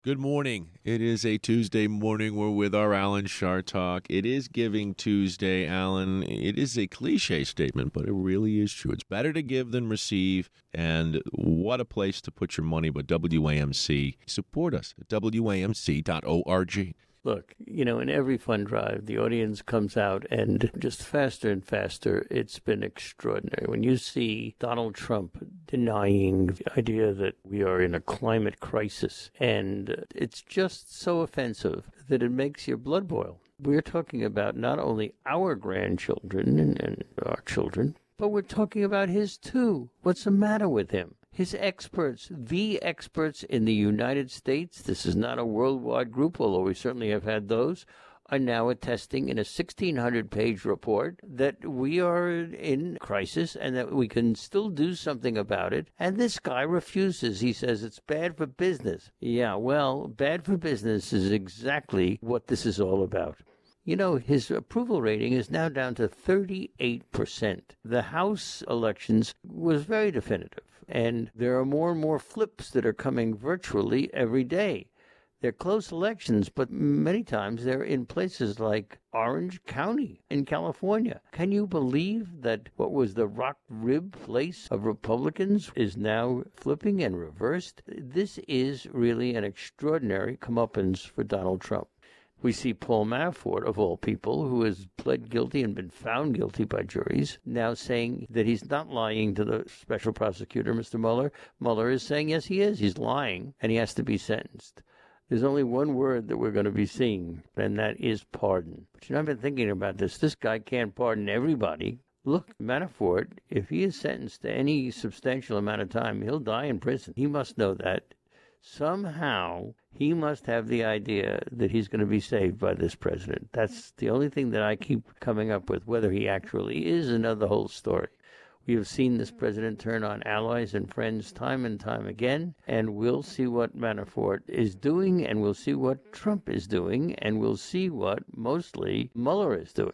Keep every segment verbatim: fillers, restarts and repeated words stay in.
Good morning. It is a Tuesday morning. We're with our Alan Shar Talk. It is Giving Tuesday, Alan. It is a cliche statement, but it really is true. It's better to give than receive. And what a place to put your money. But W A M C, support us at W A M C dot org. Look, you know, in every fund drive, the audience comes out and just faster and faster. It's been extraordinary. When you see Donald Trump denying the idea that we are in a climate crisis, and it's just so offensive that it makes your blood boil. We're talking about not only our grandchildren and, and our children, but we're talking about his too. What's the matter with him? His experts, the experts in the United States, this is not a worldwide group, although we certainly have had those, are now attesting in a sixteen hundred page report that we are in crisis and that we can still do something about it. And this guy refuses. He says it's bad for business. Yeah, well, bad for business is exactly what this is all about. You know, his approval rating is now down to thirty-eight percent. The House elections was very definitive, and there are more and more flips that are coming virtually every day. They're close elections, but many times they're in places like Orange County in California. Can you believe that what was the rock rib place of Republicans is now flipping and reversed? This is really an extraordinary comeuppance for Donald Trump. We see Paul Manafort, of all people, who has pled guilty and been found guilty by juries, now saying that he's not lying to the special prosecutor, Mister Mueller. Mueller is saying, yes, he is. He's lying, and he has to be sentenced. There's only one word that we're going to be seeing, and that is pardon. But you know, I've been thinking about this. This guy can't pardon everybody. Look, Manafort, if he is sentenced to any substantial amount of time, he'll die in prison. He must know that. Somehow, he must have the idea that he's going to be saved by this president. That's the only thing that I keep coming up with. Whether he actually is, another whole story. We have seen this president turn on allies and friends time and time again, and we'll see what Manafort is doing, and we'll see what Trump is doing, and we'll see what, mostly, Mueller is doing.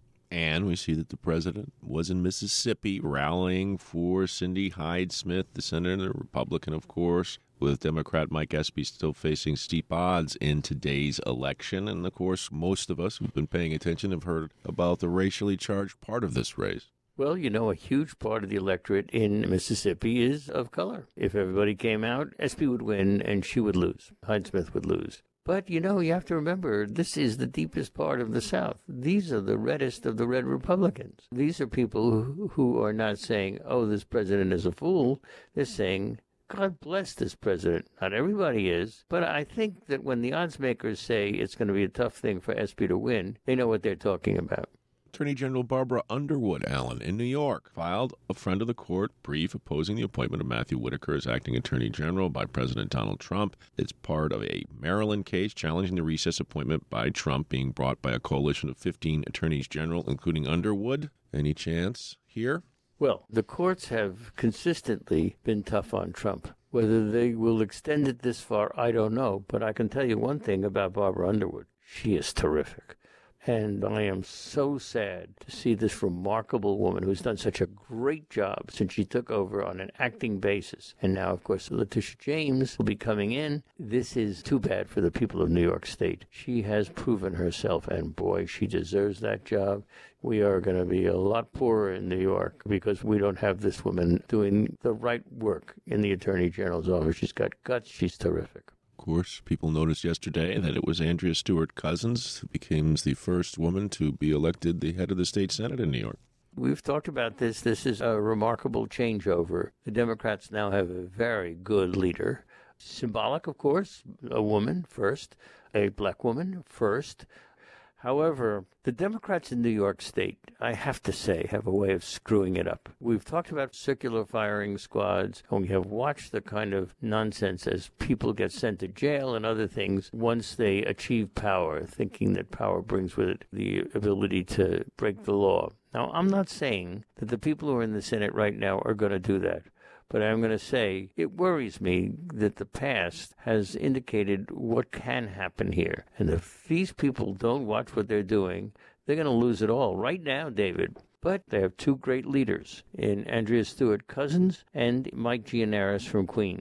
And we see that the president was in Mississippi rallying for Cindy Hyde-Smith, the senator, Republican, of course, with Democrat Mike Espy still facing steep odds in today's election. And, of course, most of us who've been paying attention have heard about the racially charged part of this race. Well, you know, a huge part of the electorate in Mississippi is of color. If everybody came out, Espy would win and she would lose. Hyde-Smith would lose. But, you know, you have to remember, this is the deepest part of the South. These are the reddest of the red Republicans. These are people who, who are not saying, oh, this president is a fool. They're saying, God bless this president. Not everybody is. But I think that when the odds makers say it's going to be a tough thing for Espy to win, they know what they're talking about. Attorney General Barbara Underwood, Allen, in New York, filed a friend of the court brief opposing the appointment of Matthew Whitaker as acting Attorney General by President Donald Trump. It's part of a Maryland case challenging the recess appointment by Trump being brought by a coalition of fifteen attorneys general, including Underwood. Any chance here? Well, the courts have consistently been tough on Trump. Whether they will extend it this far, I don't know. But I can tell you one thing about Barbara Underwood. She is terrific. And I am so sad to see this remarkable woman who's done such a great job since she took over on an acting basis. And now, of course, Letitia James will be coming in. This is too bad for the people of New York State. She has proven herself, and boy, she deserves that job. We are going to be a lot poorer in New York because we don't have this woman doing the right work in the Attorney General's office. She's got guts. She's terrific. Of course, people noticed yesterday that it was Andrea Stewart Cousins who became the first woman to be elected the head of the state Senate in New York. We've talked about this. This is a remarkable changeover. The Democrats now have a very good leader. Symbolic, of course, a woman first, a black woman first. However, the Democrats in New York State, I have to say, have a way of screwing it up. We've talked about circular firing squads, and we have watched the kind of nonsense as people get sent to jail and other things once they achieve power, thinking that power brings with it the ability to break the law. Now, I'm not saying that the people who are in the Senate right now are going to do that. But I'm going to say it worries me that the past has indicated what can happen here. And if these people don't watch what they're doing, they're going to lose it all right now, David. But they have two great leaders in Andrea Stewart Cousins and Mike Gianaris from Queens.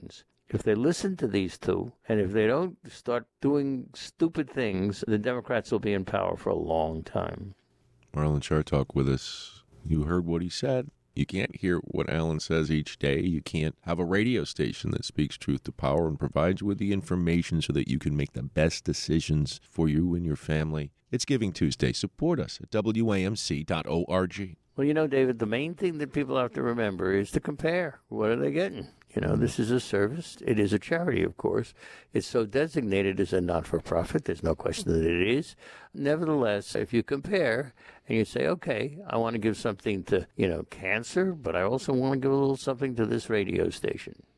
If they listen to these two, and if they don't start doing stupid things, the Democrats will be in power for a long time. Marlon Chartalk with us. You heard what he said. You can't hear what Alan says each day. You can't have a radio station that speaks truth to power and provides you with the information so that you can make the best decisions for you and your family. It's Giving Tuesday. Support us at W A M C dot org. Well, you know, David, the main thing that people have to remember is to compare. What are they getting? You know, this is a service. It is a charity, of course. It's so designated as a not-for-profit. There's no question that it is. Nevertheless, if you compare and you say, okay, I want to give something to, you know, cancer, but I also want to give a little something to this radio station.